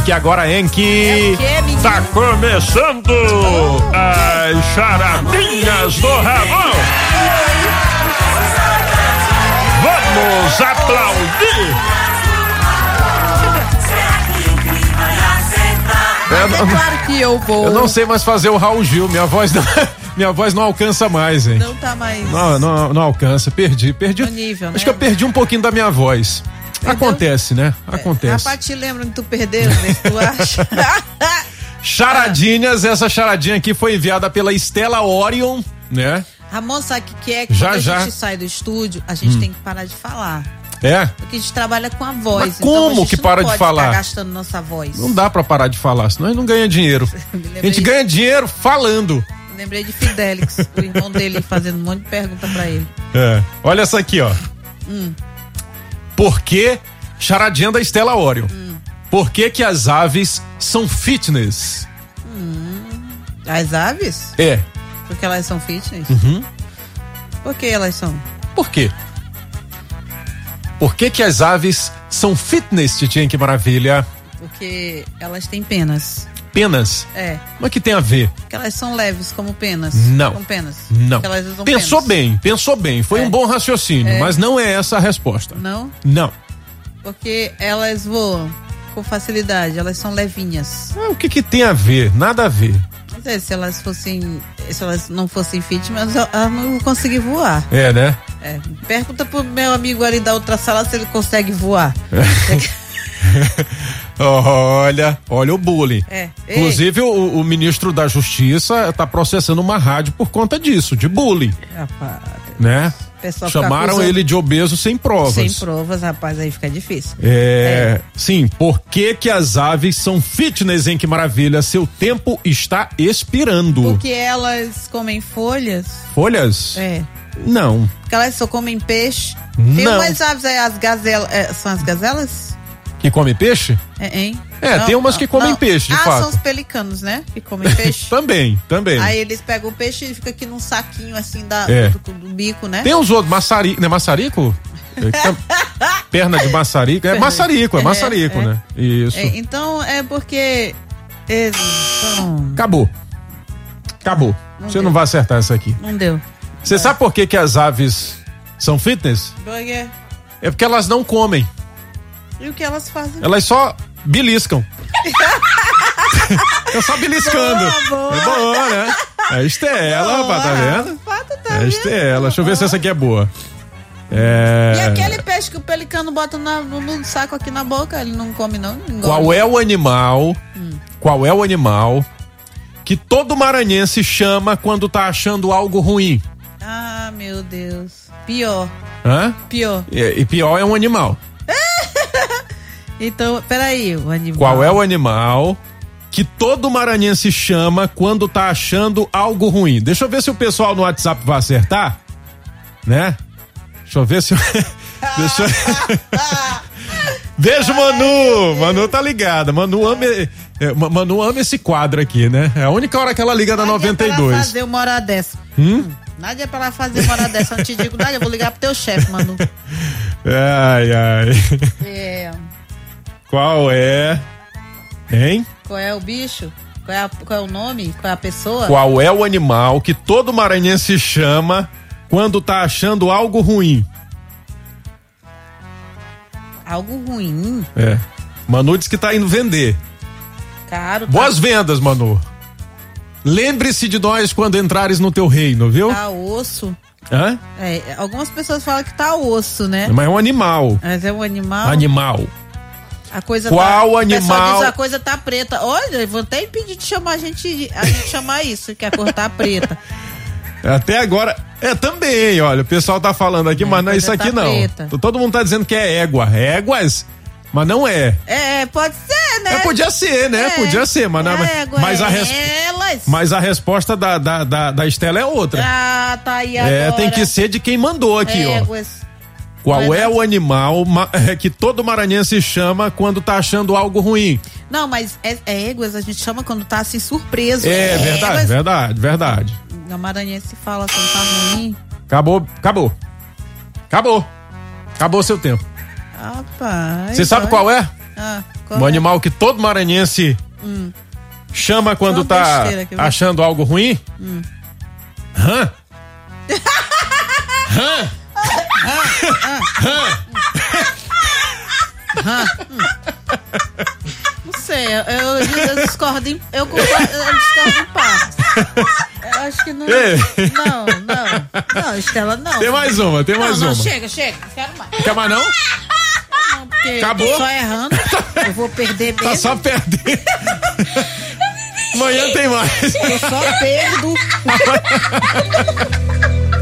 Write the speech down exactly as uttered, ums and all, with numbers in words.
porque agora Henk É o quê, menino? tá começando as charadinhas do Rabão. Vamos aplaudir. Mas é claro que eu vou. Eu não sei mais fazer o Raul Gil, minha voz não, minha voz não alcança mais, hein? Não tá mais. Não, não, não alcança, perdi, perdi. No nível, Acho né? que eu perdi um pouquinho da minha voz. Perdeu? Acontece, né? Acontece. A Pati lembra que tu perdeu, né? Tu acha? Charadinhas, essa charadinha aqui foi enviada pela Estela Orion, né? Ramon, sabe o que, que é? Que Já, quando já. a gente sai do estúdio, a gente hum. tem que parar de falar. É? Porque a gente trabalha com a voz. Mas como então a gente que para não de pode falar? Ficar gastando nossa voz. Não dá pra parar de falar, senão a gente não ganha dinheiro. A gente ganha dinheiro falando. Lembrei de Fidelix, o irmão dele fazendo um monte de pergunta pra ele. É. Olha essa aqui, ó. Hum. Por que, charadinha da Estela Orion, Hum. por que que as aves são fitness? Hum. As aves? É. Porque elas são fitness? Uhum. Por que elas são? Por quê? Por que que as aves são fitness, titinha, que maravilha? Porque elas têm penas. Penas? É. Mas que tem a ver? Porque elas são leves como penas. Não. Com penas. Não. Porque elas usam Pensou penas. bem, pensou bem. Foi É. um bom raciocínio, É. mas não é essa a resposta. Não? Não. Porque elas voam com facilidade, elas são levinhas. Ah, o que que tem a ver? Nada a ver. Mas é, se elas fossem, se elas não fossem fitness, elas não iam conseguir voar. É, né? É. Pergunta pro meu amigo ali da outra sala se ele consegue voar. Olha, olha o bullying. É. Inclusive, o, o ministro da Justiça tá processando uma rádio por conta disso, de bullying. Rapaz, né? pessoal Chamaram acusando... ele de obeso sem provas. Sem provas, rapaz, aí fica difícil. É, é. Sim, por que que as aves são fitness, hein? Que maravilha, seu tempo está expirando. Porque elas comem folhas. Folhas? É. Não. Porque elas só comem peixe. Não. Tem umas aves aí, as gazelas, é, são as gazelas? Que come peixe? É, hein? É, não, tem umas que comem não. peixe, de ah, fato. são os pelicanos, né? Que comem peixe. Também, também. Aí eles pegam o peixe e fica aqui num saquinho assim da, É. do, do bico, né? Tem uns outros, maçarico, não é maçarico? É, perna de maçarico. É maçarico, é maçarico, é, é. né? Isso. É, então é porque eles são... Acabou. Acabou. Não Você deu. não vai acertar essa aqui. Não deu. Você sabe por que que as aves são fitness? Por quê? É porque elas não comem. E o que elas fazem? Elas só beliscam. É só beliscando. Boa, boa. É boa, né? É a Estela, Boa. tá vendo? Fato, tá É a vendo? Estela. Deixa eu ver se essa aqui é boa. É... E aquele peixe que o pelicano bota na- no, no saco aqui na boca, ele não come não? Engorda. Qual é o animal? Hum. Qual é o animal que todo maranhense chama quando tá achando algo ruim? Ah, meu Deus. Pior. Hã? Pior. E, e pior é um animal. Então, peraí, o animal. Qual é o animal que todo maranhense chama quando tá achando algo ruim? Deixa eu ver se o pessoal no WhatsApp vai acertar, né? Deixa eu ver se... Deixa eu... Beijo, Manu! Manu tá ligada. Manu ama, é, Manu ama esse quadro aqui, né? É a única hora que ela liga da noventa e Nádia, pra ela dois. fazer uma hora dessa. Hum? Nádia, pra ela fazer uma hora dessa. Eu te digo, Nádia, eu vou ligar pro teu chefe, Manu. Ai, ai. É... Qual é? Hein? Qual é o bicho? Qual é, a- qual é o nome? Qual é a pessoa? Qual é o animal que todo maranhense chama quando tá achando algo ruim? Algo ruim? É. Manu disse que tá indo vender. Caro. Tá, Boas vendas, Manu. Lembre-se de nós quando entrares no teu reino, viu? tá osso. Hã? É, algumas pessoas falam que tá osso, né? Mas é um animal. Mas é um animal. Animal. A coisa Qual tá, animal? O pessoal diz a coisa tá preta. Olha, eu vou até impedir de chamar a gente, a gente chamar isso, que a cor tá preta. Até agora. É também, olha, o pessoal tá falando aqui, É, mas não é isso coisa aqui tá não. preta. Todo mundo tá dizendo que é égua. Éguas? Mas não é. É, pode ser, né? É, podia ser, né? É. Podia ser, mas, não- Égua, mas, a, é res- elas. mas a resposta da, da, da, da Estela é outra. Ah, tá aí agora. É, tem que ser de quem mandou aqui, ó. Éguas. Qual Não é é não? o animal ma- é, que todo maranhense chama quando tá achando algo ruim? Não, mas é, é éguas, a gente chama quando tá assim surpreso. É, verdade, Éguas. verdade, verdade. Na Maranhense fala quando tá ruim. Acabou, acabou. Acabou. Acabou seu tempo. Rapaz. Você sabe olha. qual é? Ah, qual Um animal que todo maranhense hum. chama quando Uma tá achando algo ruim? Hum. Hã? Hã? Hã? Hã? Não sei, eu, eu, eu discordo em, eu, eu discordo em partes. Eu acho que não. Ei. Não, não. Não, Estela, não. Tem mais uma, tem mais não, uma. Não, chega, chega. Não quero mais. Quer mais não? Não, porque acabou? Eu tô só errando. Eu vou perder mesmo. Tá só perdendo. Amanhã tem mais. Eu só perdo.